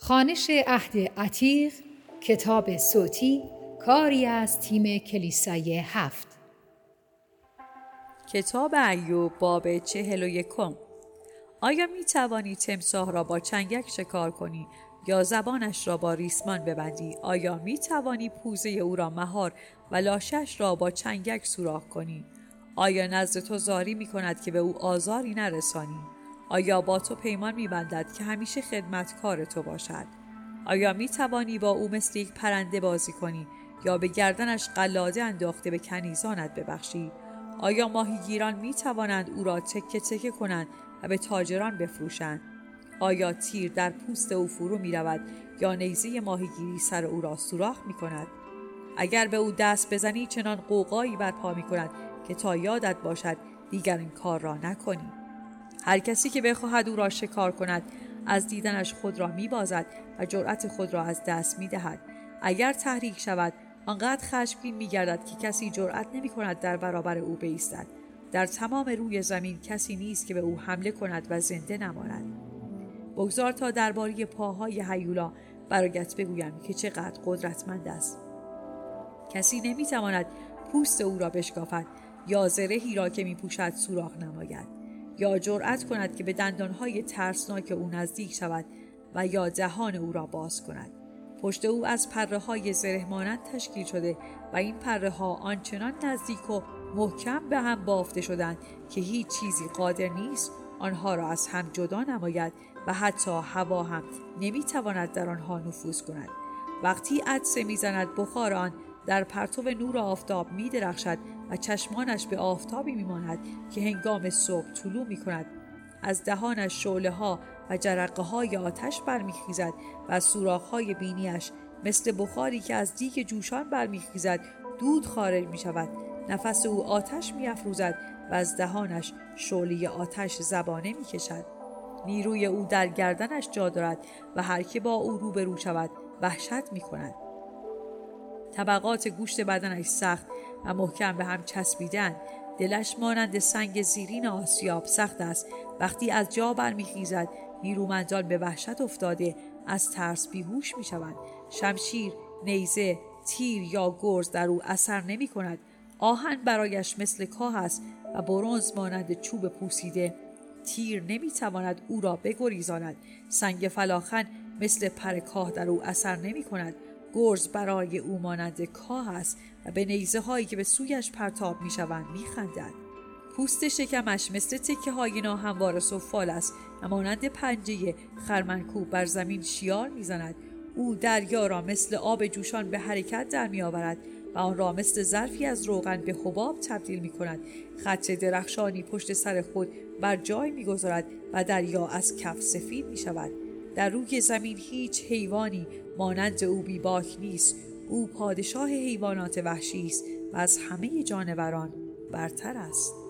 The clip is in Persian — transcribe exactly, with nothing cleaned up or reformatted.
خوانش عهد عتیق، کتاب صوتی، کاری از تیم کلیسای هفت. کتاب ایوب باب چهل و یکم. آیا می توانی تمساح را با چنگک شکار کنی یا زبانش را با ریسمان ببندی؟ آیا می توانی پوزه او را مهار و لاشش را با چنگک سوراخ کنی؟ آیا نزد تو زاری می کند که به او آزاری نرسانی؟ آیا با تو پیمان می بندد که همیشه خدمتکار تو باشد؟ آیا می توانی با او مثل یک پرنده بازی کنی یا به گردنش قلاده انداخته به کنیزانت ببخشی؟ آیا ماهیگیران می توانند او را تکه تکه کنند و به تاجران بفروشند؟ آیا تیر در پوست او فرو می رود یا نیزه ماهیگیری سر او را سوراخ می کند؟ اگر به او دست بزنی چنان غوغایی برپا می کند که تا یادت باشد دیگر این کار را نکنی. هر کسی که بخواهد او را شکار کند از دیدنش خود را می بازد و جرأت خود را از دست می دهد. اگر تحریک شود آنقدر خشمگین می گردد که کسی جرأت نمی کند در برابر او بایستد. در تمام روی زمین کسی نیست که به او حمله کند و زنده نماند. بگذار تا درباره پاهای هیولا برایت بگویم که چقدر قدرتمند است. کسی نمی تواند پوست او را بشکافد یا زرهی را که می پوشد سوراخ نماید، یا جرأت کند که به دندانهای ترسناک او نزدیک شود و یا دهان او را باز کند. پشت او از پره های زره مانند تشکیل شده و این پره ها آنچنان نزدیک و محکم به هم بافته شدند که هیچ چیزی قادر نیست آنها را از هم جدا نماید و حتی هوا هم نمیتواند در آنها نفوذ کند. وقتی عطسه میزند بخار آن در پرتو نور آفتاب می درخشد و چشمانش به آفتابی می ماند که هنگام صبح طلوع می کند. از دهانش شعله ها و جرقه های آتش برمی خیزد و از سوراخ های بینیش مثل بخاری که از دیگ جوشان برمی خیزد دود خارج می شود. نفس او آتش می افروزد و از دهانش شعله آتش زبانه می کشد. نیروی او در گردنش جا دارد و هر که با او روبرو شود وحشت می کند. طبقات گوشت بدنش سخت و محکم به هم چسبیدند. دلش مانند سنگ زیرین آسیاب سخت است. وقتی از جا برمیخیزد نیرومندان به وحشت افتاده از ترس بیهوش میشوند. شمشیر، نیزه، تیر یا گرز در او اثر نمی کند. آهن برایش مثل کاه است و برنز مانند چوب پوسیده. تیر نمی تواند او را بگریزاند. سنگ فلاخن مثل پر کاه در او اثر نمی کند. گرز برای او مانند کاه است و به نیزه هایی که به سویش پرتاب می شوند می خندد. پوست شکمش مثل تکه های ناهموار سفال است و مانند پنجه خرمنکوب بر زمین شیار می زند. او دریا را مثل آب جوشان به حرکت در می آورد و آن را مثل ظرفی از روغن به حباب تبدیل می کند. خط درخشانی پشت سر خود بر جای می گذارد و دریا از کف سفید می شود. در روی زمین هیچ حیوانی مانند او بیباک نیست. او پادشاه حیوانات وحشی است و از همه جانوران برتر است.